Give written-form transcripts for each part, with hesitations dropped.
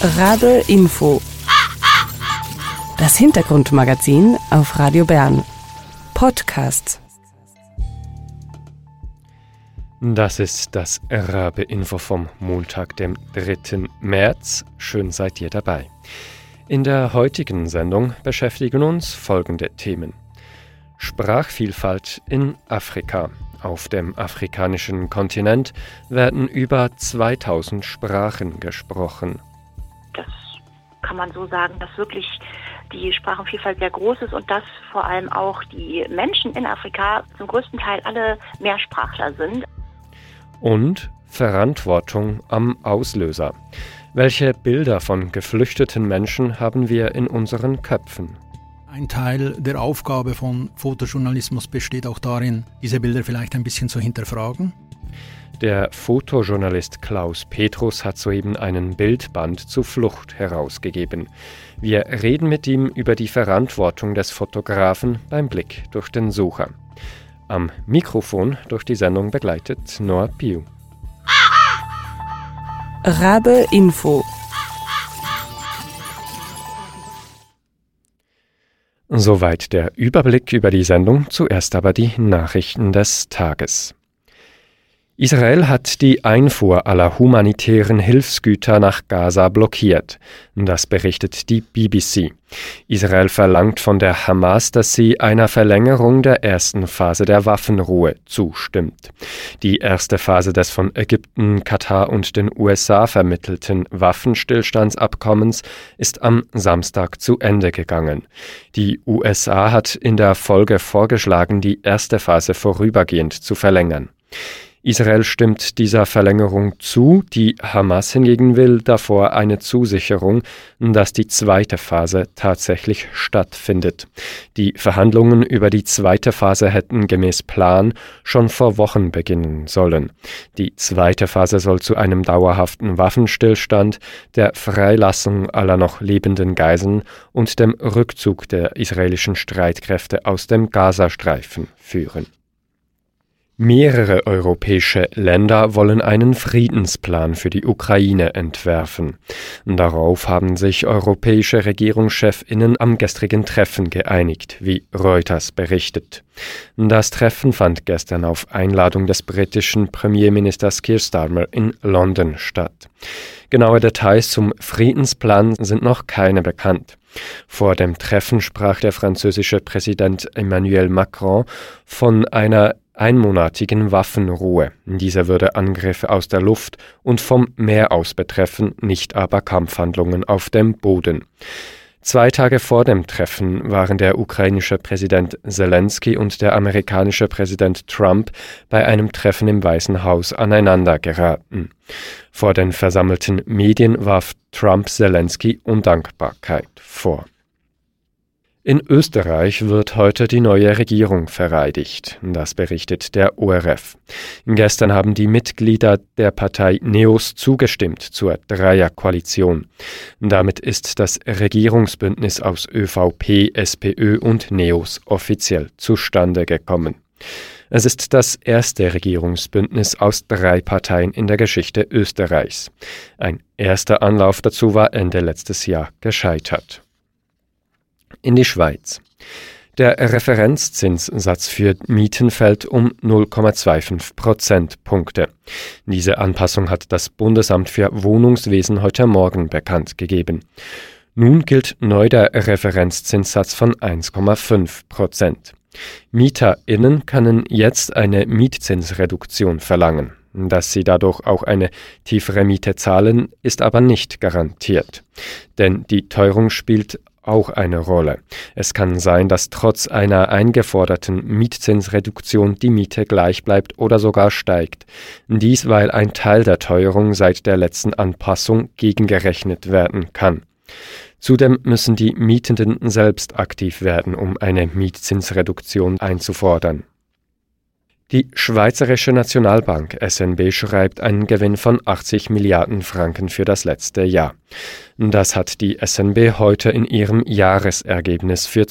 Rabe Info. Das Hintergrundmagazin auf Radio Bern. Podcast. Das ist das Rabe Info vom Montag, dem 3. März. Schön seid ihr dabei. In der heutigen Sendung beschäftigen uns folgende Themen. Sprachvielfalt in Afrika. Auf dem afrikanischen Kontinent werden über 2000 Sprachen gesprochen. Das kann man so sagen, dass wirklich die Sprachenvielfalt sehr groß ist und dass vor allem auch die Menschen in Afrika zum größten Teil alle Mehrsprachler sind. Und Verantwortung am Auslöser. Welche Bilder von geflüchteten Menschen haben wir in unseren Köpfen? Ein Teil der Aufgabe von Fotojournalismus besteht auch darin, diese Bilder vielleicht ein bisschen zu hinterfragen. Der Fotojournalist Klaus Petrus hat soeben einen Bildband zur Flucht herausgegeben. Wir reden mit ihm über die Verantwortung des Fotografen beim Blick durch den Sucher. Am Mikrofon durch die Sendung begleitet Noah Piu. Rabe Info. Soweit der Überblick über die Sendung, zuerst aber die Nachrichten des Tages. Israel hat die Einfuhr aller humanitären Hilfsgüter nach Gaza blockiert. Das berichtet die BBC. Israel verlangt von der Hamas, dass sie einer Verlängerung der ersten Phase der Waffenruhe zustimmt. Die erste Phase des von Ägypten, Katar und den USA vermittelten Waffenstillstandsabkommens ist am Samstag zu Ende gegangen. Die USA hat in der Folge vorgeschlagen, die erste Phase vorübergehend zu verlängern. Israel stimmt dieser Verlängerung zu, die Hamas hingegen will davor eine Zusicherung, dass die zweite Phase tatsächlich stattfindet. Die Verhandlungen über die zweite Phase hätten gemäß Plan schon vor Wochen beginnen sollen. Die zweite Phase soll zu einem dauerhaften Waffenstillstand, der Freilassung aller noch lebenden Geiseln und dem Rückzug der israelischen Streitkräfte aus dem Gazastreifen führen. Mehrere europäische Länder wollen einen Friedensplan für die Ukraine entwerfen. Darauf haben sich europäische Regierungschefinnen am gestrigen Treffen geeinigt, wie Reuters berichtet. Das Treffen fand gestern auf Einladung des britischen Premierministers Keir Starmer in London statt. Genaue Details zum Friedensplan sind noch keine bekannt. Vor dem Treffen sprach der französische Präsident Emmanuel Macron von einer einmonatigen Waffenruhe. Diese würde Angriffe aus der Luft und vom Meer aus betreffen, nicht aber Kampfhandlungen auf dem Boden. 2 Tage vor dem Treffen waren der ukrainische Präsident Zelensky und der amerikanische Präsident Trump bei einem Treffen im Weißen Haus aneinander geraten. Vor den versammelten Medien warf Trump Zelensky Undankbarkeit vor. In Österreich wird heute die neue Regierung vereidigt. Das berichtet der ORF. Gestern haben die Mitglieder der Partei NEOS zugestimmt zur Dreierkoalition. Damit ist das Regierungsbündnis aus ÖVP, SPÖ und NEOS offiziell zustande gekommen. Es ist das erste Regierungsbündnis aus 3 Parteien in der Geschichte Österreichs. Ein erster Anlauf dazu war Ende letztes Jahr gescheitert. In die Schweiz. Der Referenzzinssatz für Mieten fällt um 0,25 Prozentpunkte. Diese Anpassung hat das Bundesamt für Wohnungswesen heute Morgen bekannt gegeben. Nun gilt neu der Referenzzinssatz von 1,5%. MieterInnen können jetzt eine Mietzinsreduktion verlangen. Dass sie dadurch auch eine tiefere Miete zahlen, ist aber nicht garantiert. Denn die Teuerung spielt auch eine Rolle. Es kann sein, dass trotz einer eingeforderten Mietzinsreduktion die Miete gleich bleibt oder sogar steigt. Dies, weil ein Teil der Teuerung seit der letzten Anpassung gegengerechnet werden kann. Zudem müssen die Mietenden selbst aktiv werden, um eine Mietzinsreduktion einzufordern. Die Schweizerische Nationalbank SNB schreibt einen Gewinn von 80 Milliarden Franken für das letzte Jahr. Das hat die SNB heute in ihrem Jahresergebnis für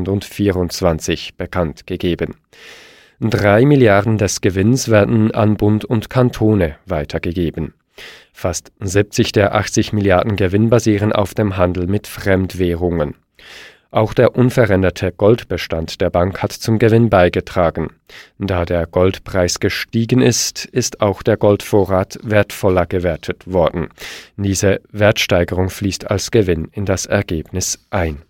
2024 bekannt gegeben. 3 Milliarden des Gewinns werden an Bund und Kantone weitergegeben. Fast 70 der 80 Milliarden Gewinn basieren auf dem Handel mit Fremdwährungen. Auch der unveränderte Goldbestand der Bank hat zum Gewinn beigetragen. Da der Goldpreis gestiegen ist, ist auch der Goldvorrat wertvoller gewertet worden. Diese Wertsteigerung fließt als Gewinn in das Ergebnis ein.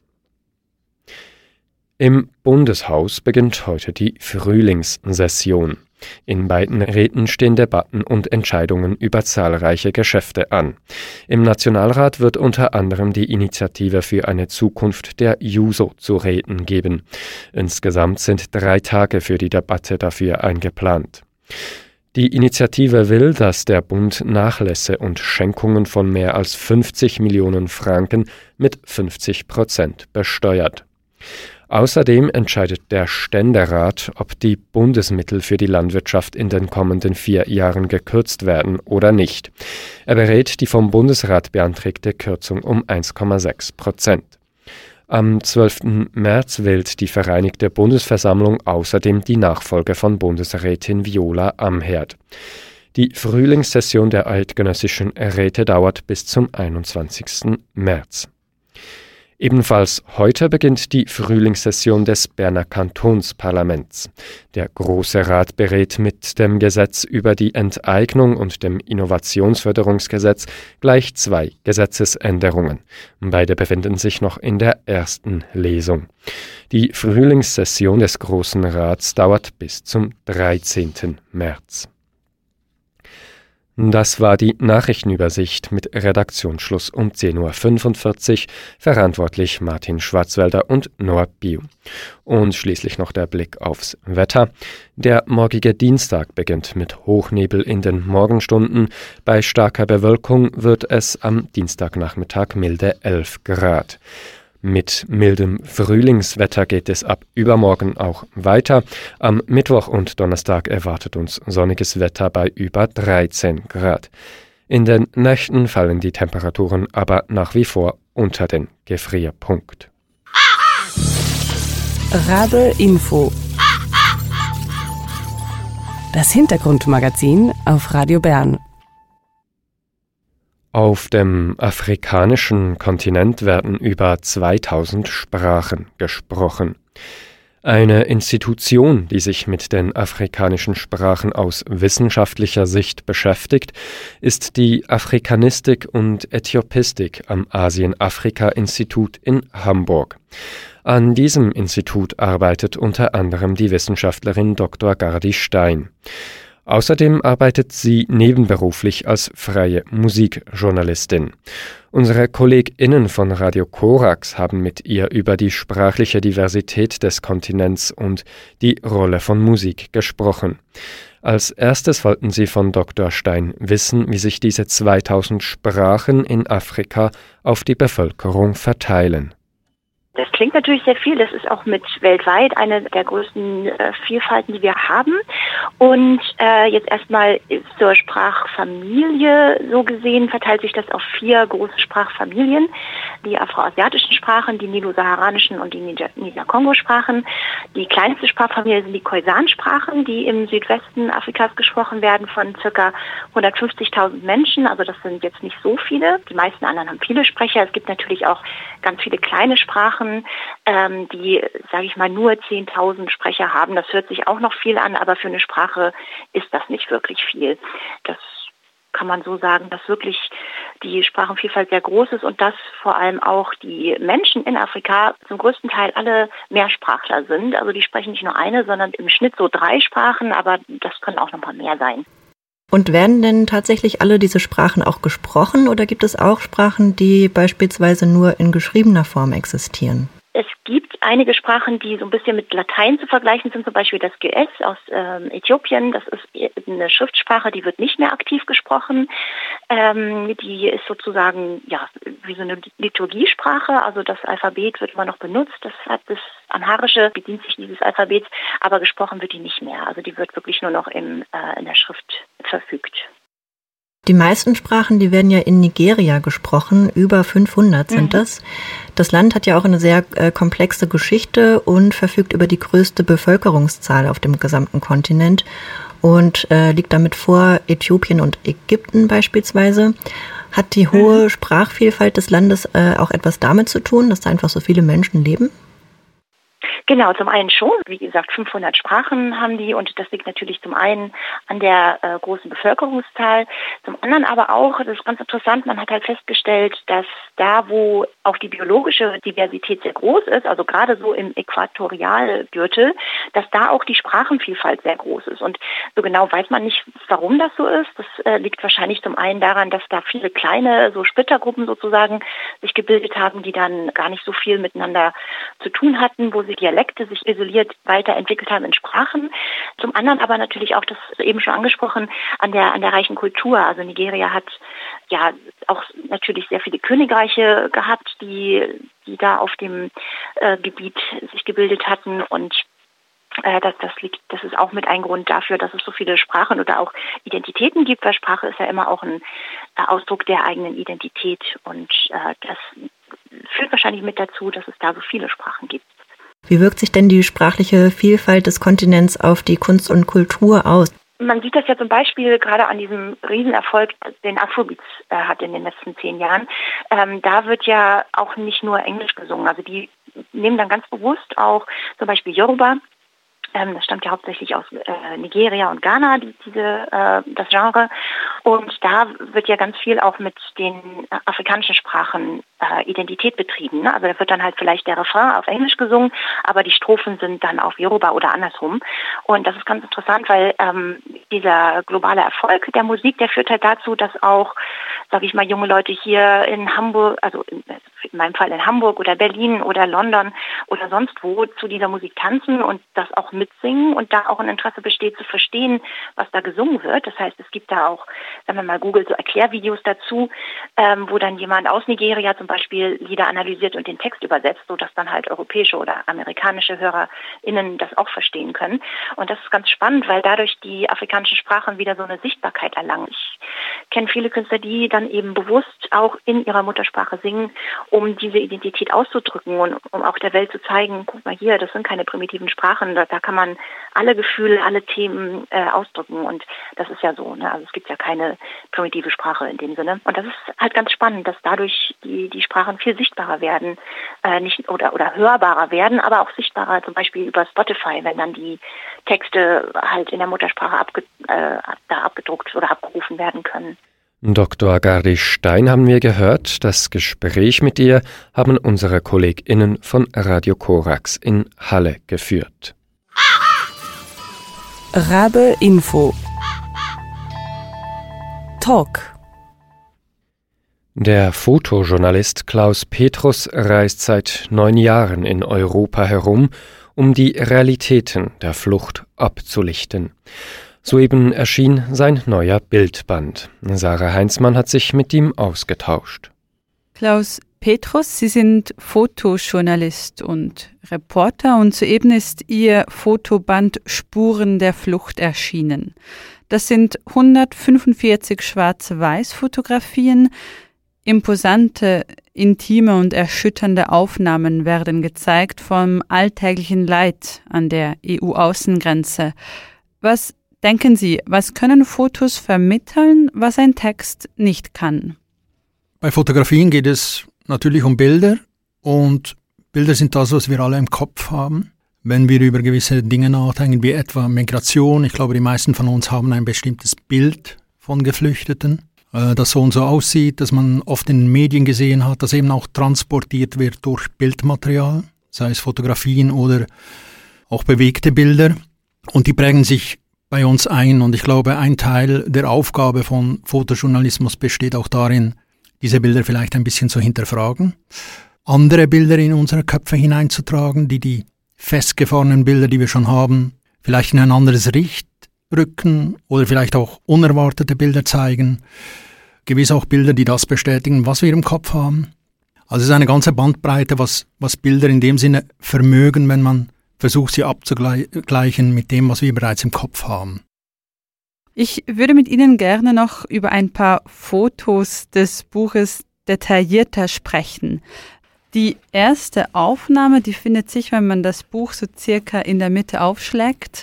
Im Bundeshaus beginnt heute die Frühlingssession. In beiden Räten stehen Debatten und Entscheidungen über zahlreiche Geschäfte an. Im Nationalrat wird unter anderem die Initiative für eine Zukunft der Juso zu Räten geben. Insgesamt sind 3 Tage für die Debatte dafür eingeplant. Die Initiative will, dass der Bund Nachlässe und Schenkungen von mehr als 50 Millionen Franken mit 50% besteuert. Außerdem entscheidet der Ständerat, ob die Bundesmittel für die Landwirtschaft in den kommenden 4 Jahren gekürzt werden oder nicht. Er berät die vom Bundesrat beantragte Kürzung um 1,6%. Am 12. März wählt die Vereinigte Bundesversammlung außerdem die Nachfolge von Bundesrätin Viola Amherd. Die Frühlingssession der eidgenössischen Räte dauert bis zum 21. März. Ebenfalls heute beginnt die Frühlingssession des Berner Kantonsparlaments. Der Große Rat berät mit dem Gesetz über die Enteignung und dem Innovationsförderungsgesetz gleich 2 Gesetzesänderungen. Beide befinden sich noch in der ersten Lesung. Die Frühlingssession des Großen Rats dauert bis zum 13. März. Das war die Nachrichtenübersicht mit Redaktionsschluss um 10.45 Uhr, verantwortlich Martin Schwarzwälder und Noah Biu. Und schließlich noch der Blick aufs Wetter. Der morgige Dienstag beginnt mit Hochnebel in den Morgenstunden. Bei starker Bewölkung wird es am Dienstagnachmittag milde 11 Grad. Mit mildem Frühlingswetter geht es ab übermorgen auch weiter. Am Mittwoch und Donnerstag erwartet uns sonniges Wetter bei über 13 Grad. In den Nächten fallen die Temperaturen aber nach wie vor unter den Gefrierpunkt. Rabe Info. Das Hintergrundmagazin auf Radio Bern. Auf dem afrikanischen Kontinent werden über 2000 Sprachen gesprochen. Eine Institution, die sich mit den afrikanischen Sprachen aus wissenschaftlicher Sicht beschäftigt, ist die Afrikanistik und Äthiopistik am Asien-Afrika-Institut in Hamburg. An diesem Institut arbeitet unter anderem die Wissenschaftlerin Dr. Gardi Stein. Außerdem arbeitet sie nebenberuflich als freie Musikjournalistin. Unsere KollegInnen von Radio Korax haben mit ihr über die sprachliche Diversität des Kontinents und die Rolle von Musik gesprochen. Als erstes wollten sie von Dr. Stein wissen, wie sich diese 2000 Sprachen in Afrika auf die Bevölkerung verteilen. Das klingt natürlich sehr viel. Das ist auch mit weltweit eine der größten Vielfalten, die wir haben. Und jetzt erstmal zur Sprachfamilie so gesehen verteilt sich das auf 4 große Sprachfamilien. Die afroasiatischen Sprachen, die nilo-saharanischen und die Niger-Kongo-Sprachen. Die kleinste Sprachfamilie sind die Khoisan-Sprachen, die im Südwesten Afrikas gesprochen werden von ca. 150.000 Menschen. Also das sind jetzt nicht so viele. Die meisten anderen haben viele Sprecher. Es gibt natürlich auch ganz viele kleine Sprachen, die, sage ich mal, nur 10.000 Sprecher haben. Das hört sich auch noch viel an, aber für eine Sprache ist das nicht wirklich viel. Das kann man so sagen, dass wirklich die Sprachenvielfalt sehr groß ist und dass vor allem auch die Menschen in Afrika zum größten Teil alle Mehrsprachler sind. Also die sprechen nicht nur eine, sondern im Schnitt so 3 Sprachen, aber das können auch noch mal mehr sein. Und werden denn tatsächlich alle diese Sprachen auch gesprochen oder gibt es auch Sprachen, die beispielsweise nur in geschriebener Form existieren? Es gibt einige Sprachen, die so ein bisschen mit Latein zu vergleichen sind, zum Beispiel das Ge'ez aus Äthiopien. Das ist eine Schriftsprache, die wird nicht mehr aktiv gesprochen. Die ist sozusagen ja wie so eine Liturgiesprache, also das Alphabet wird immer noch benutzt. Das Amharische bedient sich dieses Alphabets, aber gesprochen wird die nicht mehr. Also die wird wirklich nur noch in der Schrift verfügt. Die meisten Sprachen, die werden ja in Nigeria gesprochen, über 500 sind das. Das Land hat ja auch eine sehr komplexe Geschichte und verfügt über die größte Bevölkerungszahl auf dem gesamten Kontinent. und liegt damit vor Äthiopien und Ägypten beispielsweise. Hat die hohe Sprachvielfalt des Landes auch etwas damit zu tun, dass da einfach so viele Menschen leben? Genau, zum einen schon. Wie gesagt, 500 Sprachen haben die und das liegt natürlich zum einen an der großen Bevölkerungszahl, zum anderen aber auch, das ist ganz interessant, man hat halt festgestellt, dass da, wo auch die biologische Diversität sehr groß ist, also gerade so im Äquatorialgürtel, dass da auch die Sprachenvielfalt sehr groß ist. Und so genau weiß man nicht, warum das so ist. Das liegt wahrscheinlich zum einen daran, dass da viele kleine, so Splittergruppen sozusagen sich gebildet haben, die dann gar nicht so viel miteinander zu tun hatten, wo sie Dialekte sich isoliert weiterentwickelt haben in Sprachen. Zum anderen aber natürlich auch, das eben schon angesprochen, an der reichen Kultur. Also Nigeria hat ja auch natürlich sehr viele Königreiche gehabt, die da auf dem Gebiet sich gebildet hatten und das ist auch mit ein Grund dafür, dass es so viele Sprachen oder auch Identitäten gibt, weil Sprache ist ja immer auch ein Ausdruck der eigenen Identität und das führt wahrscheinlich mit dazu, dass es da so viele Sprachen gibt. Wie wirkt sich denn die sprachliche Vielfalt des Kontinents auf die Kunst und Kultur aus? Man sieht das ja zum Beispiel gerade an diesem Riesenerfolg, den Afrobeats hat in den letzten 10 Jahren. Da wird ja auch nicht nur Englisch gesungen. Also die nehmen dann ganz bewusst auch zum Beispiel Yoruba. Das stammt ja hauptsächlich aus Nigeria und Ghana, das Genre. Und da wird ja ganz viel auch mit den afrikanischen Sprachen Identität betrieben. Ne? Also da wird dann halt vielleicht der Refrain auf Englisch gesungen, aber die Strophen sind dann auf Yoruba oder andersrum. Und das ist ganz interessant, weil dieser globale Erfolg der Musik, der führt halt dazu, dass auch, sage ich mal, junge Leute hier in Hamburg, also in meinem Fall in Hamburg oder Berlin oder London oder sonst wo zu dieser Musik tanzen und das auch mitsingen und da auch ein Interesse besteht zu verstehen, was da gesungen wird. Das heißt, es gibt da auch, wenn man mal googelt, so Erklärvideos dazu, wo dann jemand aus Nigeria zum Beispiel Lieder analysiert und den Text übersetzt, sodass dann halt europäische oder amerikanische HörerInnen das auch verstehen können. Und das ist ganz spannend, weil dadurch die afrikanischen Sprachen wieder so eine Sichtbarkeit erlangen. Ich kenne viele Künstler, die dann eben bewusst auch in ihrer Muttersprache singen, um diese Identität auszudrücken und um auch der Welt zu zeigen, guck mal hier, das sind keine primitiven Sprachen, da kann man alle Gefühle, alle Themen ausdrücken und das ist ja so, ne? Also es gibt ja keine primitive Sprache in dem Sinne und das ist halt ganz spannend, dass dadurch die Sprachen viel sichtbarer werden, nicht oder hörbarer werden, aber auch sichtbarer, zum Beispiel über Spotify, wenn dann die Texte halt in der Muttersprache abgedruckt oder abgerufen werden können. Dr. Gardi Stein haben wir gehört. Das Gespräch mit ihr haben unsere KollegInnen von Radio Korax in Halle geführt. Rabe Info Talk. Der Fotojournalist Klaus Petrus reist seit 9 Jahren in Europa herum, um die Realitäten der Flucht abzulichten. Soeben erschien sein neuer Bildband. Sarah Heinzmann hat sich mit ihm ausgetauscht. Klaus Petrus, Sie sind Fotojournalist und Reporter und soeben ist Ihr Fotoband Spuren der Flucht erschienen. Das sind 145 Schwarz-Weiß-Fotografien. Imposante, intime und erschütternde Aufnahmen werden gezeigt vom alltäglichen Leid an der EU-Außengrenze. Was denken Sie, was können Fotos vermitteln, was ein Text nicht kann? Bei Fotografien geht es natürlich um Bilder und Bilder sind das, was wir alle im Kopf haben. Wenn wir über gewisse Dinge nachdenken, wie etwa Migration, ich glaube, die meisten von uns haben ein bestimmtes Bild von Geflüchteten, das so und so aussieht, das man oft in den Medien gesehen hat, das eben auch transportiert wird durch Bildmaterial, sei es Fotografien oder auch bewegte Bilder. Und die prägen sich bei uns ein. Und ich glaube, ein Teil der Aufgabe von Fotojournalismus besteht auch darin, diese Bilder vielleicht ein bisschen zu hinterfragen, andere Bilder in unsere Köpfe hineinzutragen, die festgefahrenen Bilder, die wir schon haben, vielleicht in ein anderes Licht rücken oder vielleicht auch unerwartete Bilder zeigen. Gewiss auch Bilder, die das bestätigen, was wir im Kopf haben. Also es ist eine ganze Bandbreite, was Bilder in dem Sinne vermögen, wenn man versucht, sie abzugleichen mit dem, was wir bereits im Kopf haben. Ich würde mit Ihnen gerne noch über ein paar Fotos des Buches detaillierter sprechen. Die erste Aufnahme, die findet sich, wenn man das Buch so circa in der Mitte aufschlägt.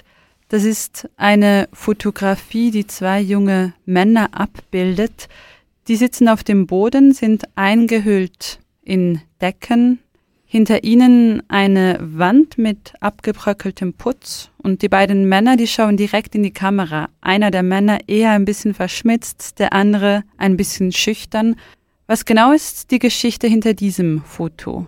Das ist eine Fotografie, die 2 junge Männer abbildet. Die sitzen auf dem Boden, sind eingehüllt in Decken. Hinter ihnen eine Wand mit abgebröckeltem Putz und die beiden Männer, die schauen direkt in die Kamera. Einer der Männer eher ein bisschen verschmitzt, der andere ein bisschen schüchtern. Was genau ist die Geschichte hinter diesem Foto?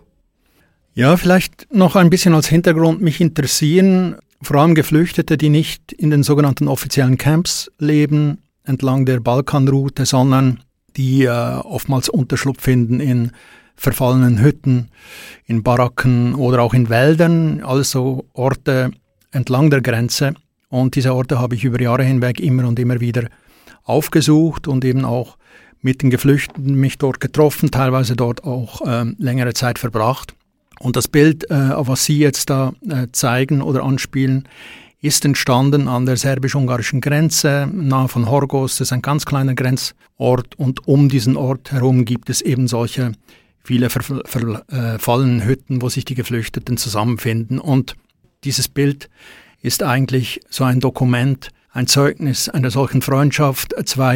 Ja, vielleicht noch ein bisschen als Hintergrund. Mich interessieren vor allem Geflüchtete, die nicht in den sogenannten offiziellen Camps leben, entlang der Balkanroute, sondern die oftmals Unterschlupf finden in verfallenen Hütten, in Baracken oder auch in Wäldern, also Orte entlang der Grenze. Und diese Orte habe ich über Jahre hinweg immer und immer wieder aufgesucht und eben auch mit den Geflüchteten mich dort getroffen, teilweise dort auch längere Zeit verbracht. Und das Bild, was Sie jetzt da zeigen oder anspielen, ist entstanden an der serbisch-ungarischen Grenze, nahe von Horgoš. Das ist ein ganz kleiner Grenzort und um diesen Ort herum gibt es eben solche viele verfallene Hütten, wo sich die Geflüchteten zusammenfinden. Und dieses Bild ist eigentlich so ein Dokument, ein Zeugnis einer solchen Freundschaft.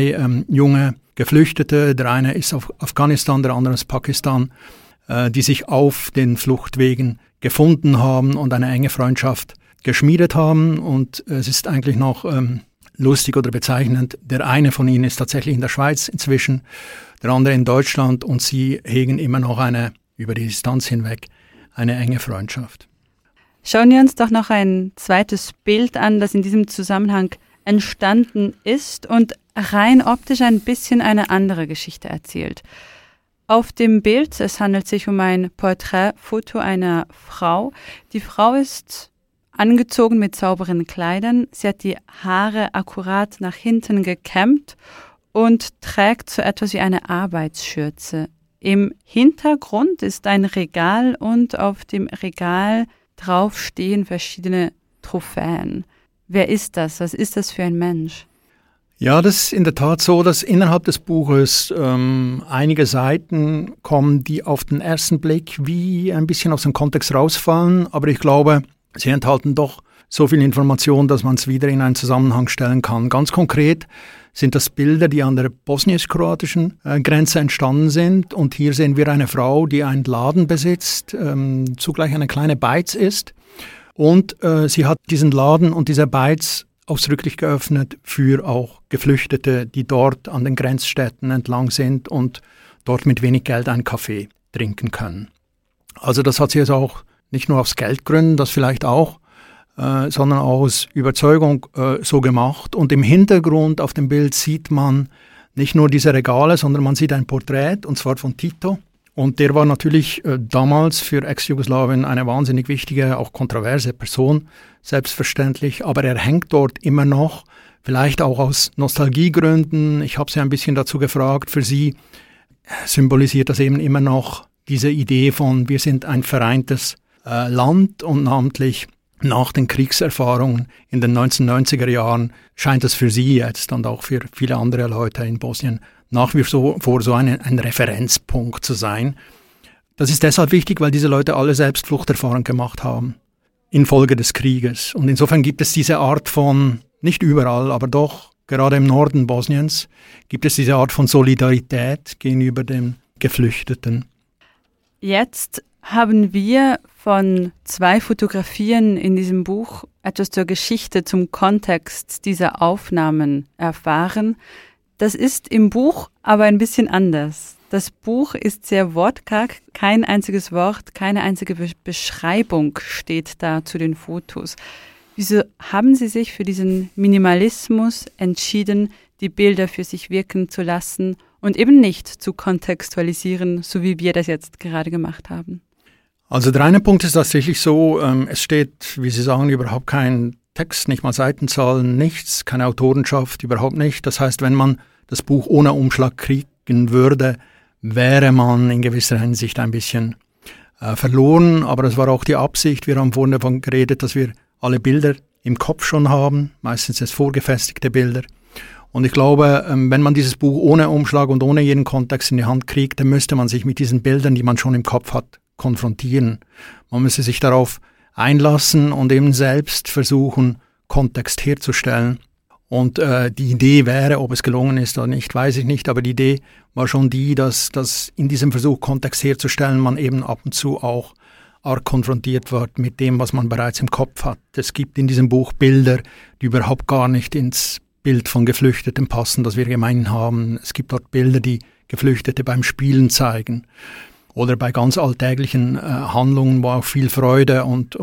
2 junge Geflüchtete, der eine ist aus Afghanistan, der andere aus Pakistan, die sich auf den Fluchtwegen gefunden haben und eine enge Freundschaft geschmiedet haben. Und es ist eigentlich noch lustig oder bezeichnend, der eine von ihnen ist tatsächlich in der Schweiz inzwischen, der andere in Deutschland und sie hegen immer noch über die Distanz hinweg eine enge Freundschaft. Schauen wir uns doch noch ein zweites Bild an, das in diesem Zusammenhang entstanden ist und rein optisch ein bisschen eine andere Geschichte erzählt. Auf dem Bild, es handelt sich um ein Porträtfoto einer Frau. Die Frau ist angezogen mit sauberen Kleidern. Sie hat die Haare akkurat nach hinten gekämmt und trägt so etwas wie eine Arbeitsschürze. Im Hintergrund ist ein Regal und auf dem Regal drauf stehen verschiedene Trophäen. Wer ist das? Was ist das für ein Mensch? Ja, das ist in der Tat so, dass innerhalb des Buches einige Seiten kommen, die auf den ersten Blick wie ein bisschen aus dem Kontext rausfallen. Aber ich glaube, sie enthalten doch so viel Information, dass man es wieder in einen Zusammenhang stellen kann. Ganz konkret sind das Bilder, die an der bosnisch-kroatischen Grenze entstanden sind. Und hier sehen wir eine Frau, die einen Laden besitzt, zugleich eine kleine Beiz ist. Und sie hat diesen Laden und diese Beiz ausdrücklich geöffnet für auch Geflüchtete, die dort an den Grenzstädten entlang sind und dort mit wenig Geld einen Kaffee trinken können. Also das hat sie jetzt auch nicht nur aus Geldgründen, das vielleicht auch, sondern auch aus Überzeugung so gemacht. Und im Hintergrund auf dem Bild sieht man nicht nur diese Regale, sondern man sieht ein Porträt, und zwar von Tito. Und der war natürlich damals für Ex-Jugoslawien eine wahnsinnig wichtige, auch kontroverse Person, selbstverständlich. Aber er hängt dort immer noch, vielleicht auch aus Nostalgiegründen. Ich habe sie ein bisschen dazu gefragt. Für sie symbolisiert das eben immer noch diese Idee von, wir sind ein vereintes Land, und namentlich nach den Kriegserfahrungen in den 1990er Jahren scheint es für sie jetzt und auch für viele andere Leute in Bosnien nach wie vor so ein Referenzpunkt zu sein. Das ist deshalb wichtig, weil diese Leute alle selbst Fluchterfahrung gemacht haben infolge des Krieges. Und insofern gibt es diese Art von, nicht überall, aber doch gerade im Norden Bosniens, gibt es diese Art von Solidarität gegenüber den Geflüchteten. Jetzt haben wir von 2 Fotografien in diesem Buch etwas zur Geschichte, zum Kontext dieser Aufnahmen erfahren. Das ist im Buch aber ein bisschen anders. Das Buch ist sehr wortkarg, kein einziges Wort, keine einzige Beschreibung steht da zu den Fotos. Wieso haben Sie sich für diesen Minimalismus entschieden, die Bilder für sich wirken zu lassen und eben nicht zu kontextualisieren, so wie wir das jetzt gerade gemacht haben? Also der eine Punkt ist tatsächlich so, es steht, wie Sie sagen, überhaupt kein Text, nicht mal Seitenzahlen, nichts, keine Autorenschaft, überhaupt nicht. Das heißt, wenn man das Buch ohne Umschlag kriegen würde, wäre man in gewisser Hinsicht ein bisschen verloren. Aber das war auch die Absicht. Wir haben vorhin davon geredet, dass wir alle Bilder im Kopf schon haben, meistens jetzt vorgefestigte Bilder. Und ich glaube, wenn man dieses Buch ohne Umschlag und ohne jeden Kontext in die Hand kriegt, dann müsste man sich mit diesen Bildern, die man schon im Kopf hat, konfrontieren. Man müsste sich darauf einlassen und eben selbst versuchen, Kontext herzustellen. Und die Idee wäre, ob es gelungen ist oder nicht, weiß ich nicht, aber die Idee war schon die, dass in diesem Versuch, Kontext herzustellen, man eben ab und zu auch arg konfrontiert wird mit dem, was man bereits im Kopf hat. Es gibt in diesem Buch Bilder, die überhaupt gar nicht ins Bild von Geflüchteten passen, das wir gemein haben. Es gibt dort Bilder, die Geflüchtete beim Spielen zeigen oder bei ganz alltäglichen Handlungen, wo auch viel Freude und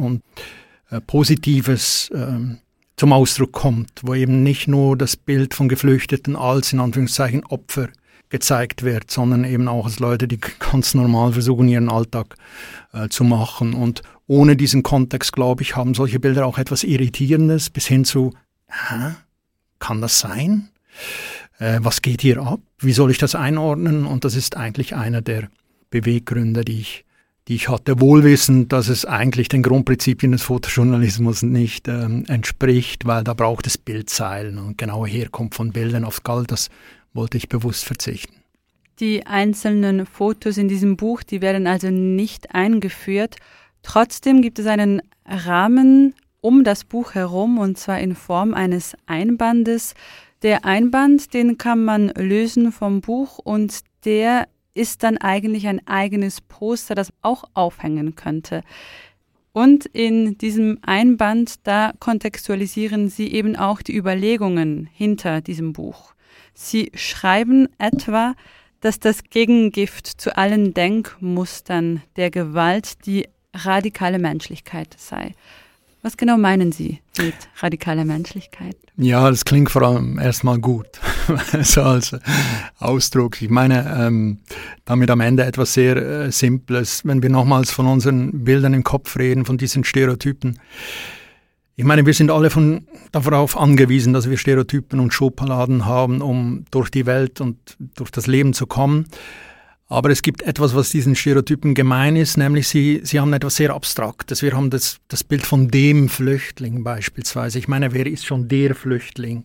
Positives zum Ausdruck kommt, wo eben nicht nur das Bild von Geflüchteten als in Anführungszeichen Opfer gezeigt wird, sondern eben auch als Leute, die ganz normal versuchen, ihren Alltag zu machen. Und ohne diesen Kontext, glaube ich, haben solche Bilder auch etwas Irritierendes bis hin zu, kann das sein? Was geht hier ab? Wie soll ich das einordnen? Und das ist eigentlich einer der Beweggründe, die ich hatte, wohlwissend, dass es eigentlich den Grundprinzipien des Fotojournalismus nicht entspricht, weil da braucht es Bildzeilen und genaue Herkunft von Bildern. Auf das wollte ich bewusst verzichten. Die einzelnen Fotos in diesem Buch, die werden also nicht eingeführt. Trotzdem gibt es einen Rahmen um das Buch herum, und zwar in Form eines Einbandes. Der Einband, den kann man lösen vom Buch, und der ist dann eigentlich ein eigenes Poster, das auch aufhängen könnte. Und in diesem Einband, da kontextualisieren Sie eben auch die Überlegungen hinter diesem Buch. Sie schreiben etwa, dass das Gegengift zu allen Denkmustern der Gewalt die radikale Menschlichkeit sei. Was genau meinen Sie mit radikaler Menschlichkeit? Ja, das klingt vor allem erstmal gut, so als Ausdruck. Ich meine, damit am Ende etwas sehr Simples, wenn wir nochmals von unseren Bildern im Kopf reden, von diesen Stereotypen. Ich meine, wir sind alle darauf angewiesen, dass wir Stereotypen und Schubladen haben, um durch die Welt und durch das Leben zu kommen. Aber es gibt etwas, was diesen Stereotypen gemein ist, nämlich sie haben etwas sehr Abstraktes. Wir haben das Bild von dem Flüchtling beispielsweise. Ich meine, wer ist schon der Flüchtling?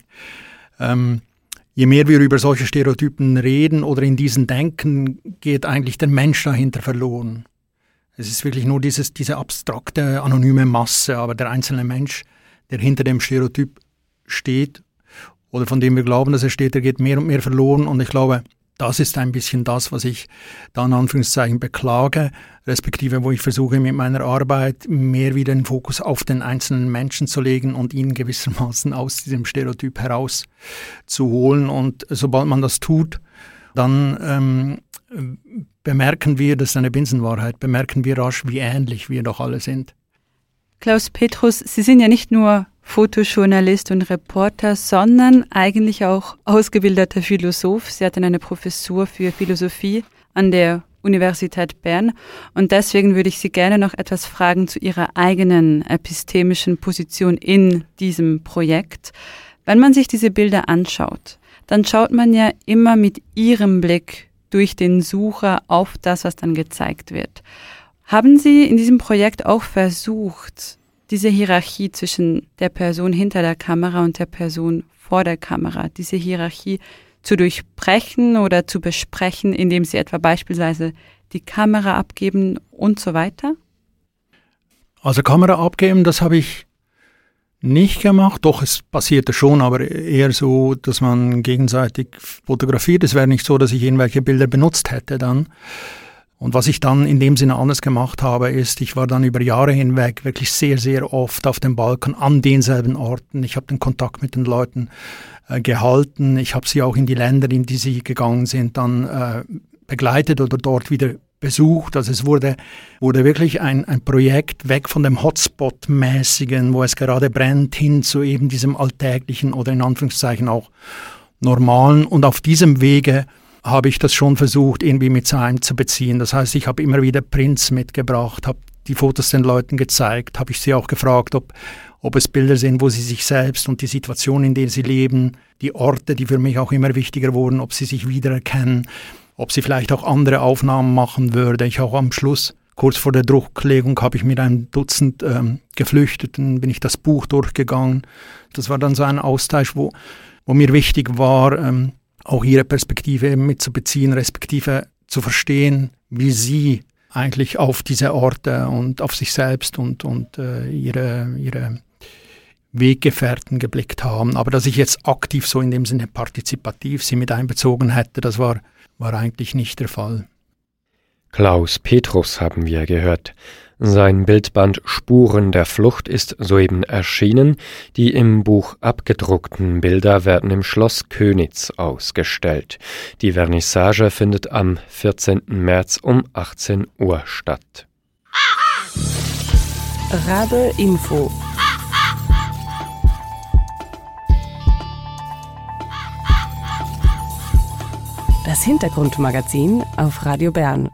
Je mehr wir über solche Stereotypen reden oder in diesen denken, geht eigentlich der Mensch dahinter verloren. Es ist wirklich nur diese abstrakte, anonyme Masse, aber der einzelne Mensch, der hinter dem Stereotyp steht oder von dem wir glauben, dass er steht, der geht mehr und mehr verloren. Und ich glaube, das ist ein bisschen das, was ich da in Anführungszeichen beklage, respektive wo ich versuche mit meiner Arbeit mehr wieder den Fokus auf den einzelnen Menschen zu legen und ihn gewissermaßen aus diesem Stereotyp herauszuholen. Und sobald man das tut, dann bemerken wir, das ist eine Binsenwahrheit, bemerken wir rasch, wie ähnlich wir doch alle sind. Klaus Petrus, Sie sind ja nicht nur Fotojournalist und Reporter, sondern eigentlich auch ausgebildeter Philosoph. Sie hatten eine Professur für Philosophie an der Universität Bern. Und deswegen würde ich Sie gerne noch etwas fragen zu Ihrer eigenen epistemischen Position in diesem Projekt. Wenn man sich diese Bilder anschaut, dann schaut man ja immer mit Ihrem Blick durch den Sucher auf das, was dann gezeigt wird. Haben Sie in diesem Projekt auch versucht, diese Hierarchie zwischen der Person hinter der Kamera und der Person vor der Kamera, diese Hierarchie zu durchbrechen oder zu besprechen, indem Sie etwa beispielsweise die Kamera abgeben und so weiter? Also Kamera abgeben, das habe ich nicht gemacht. Doch, es passierte schon, aber eher so, dass man gegenseitig fotografiert. Es wäre nicht so, dass ich irgendwelche Bilder benutzt hätte dann. Und was ich dann in dem Sinne anders gemacht habe, ist, ich war dann über Jahre hinweg wirklich sehr, sehr oft auf dem Balkan an denselben Orten. Ich habe den Kontakt mit den Leuten gehalten. Ich habe sie auch in die Länder, in die sie gegangen sind, dann begleitet oder dort wieder besucht. Also es wurde wirklich ein Projekt weg von dem Hotspot-mäßigen, wo es gerade brennt, hin zu eben diesem alltäglichen oder in Anführungszeichen auch normalen. Und auf diesem Wege habe ich das schon versucht, irgendwie mit einzubeziehen. Das heißt, ich habe immer wieder Prints mitgebracht, habe die Fotos den Leuten gezeigt, habe ich sie auch gefragt, ob es Bilder sind, wo sie sich selbst und die Situation, in der sie leben, die Orte, die für mich auch immer wichtiger wurden, ob sie sich wiedererkennen, ob sie vielleicht auch andere Aufnahmen machen würde. Ich auch am Schluss, kurz vor der Drucklegung, habe ich mit einem Dutzend Geflüchteten, bin ich das Buch durchgegangen. Das war dann so ein Austausch, wo mir wichtig war, auch ihre Perspektive eben mitzubeziehen, respektive zu verstehen, wie sie eigentlich auf diese Orte und auf sich selbst und ihre Weggefährten geblickt haben. Aber dass ich jetzt aktiv so in dem Sinne partizipativ sie mit einbezogen hätte, das war eigentlich nicht der Fall. Klaus Petrus haben wir gehört. Sein Bildband Spuren der Flucht ist soeben erschienen. Die im Buch abgedruckten Bilder werden im Schloss Könitz ausgestellt. Die Vernissage findet am 14. März um 18 Uhr statt. Rabe Info. Das Hintergrundmagazin auf Radio Bern.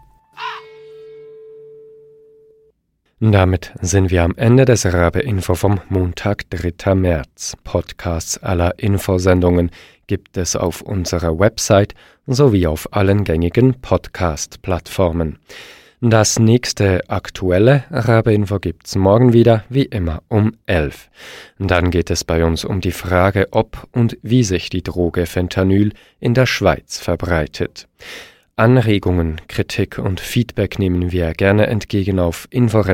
Damit sind wir am Ende des Rabe-Info vom Montag, 3. März. Podcasts aller Infosendungen gibt es auf unserer Website sowie auf allen gängigen Podcast-Plattformen. Das nächste aktuelle Rabe-Info gibt's morgen wieder, wie immer um 11. Dann geht es bei uns um die Frage, ob und wie sich die Droge Fentanyl in der Schweiz verbreitet. Anregungen, Kritik und Feedback nehmen wir gerne entgegen auf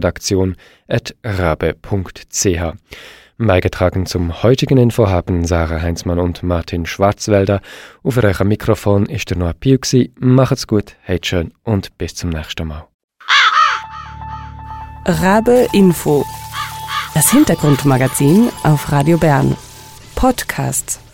inforedaktion@rabe.ch. Beigetragen zum heutigen Info haben Sarah Heinzmann und Martin Schwarzwälder. Auf eurem Mikrofon ist der Noah Piu. Macht's gut, habt schön und bis zum nächsten Mal. Rabe Info. Das Hintergrundmagazin auf Radio Bern. Podcasts.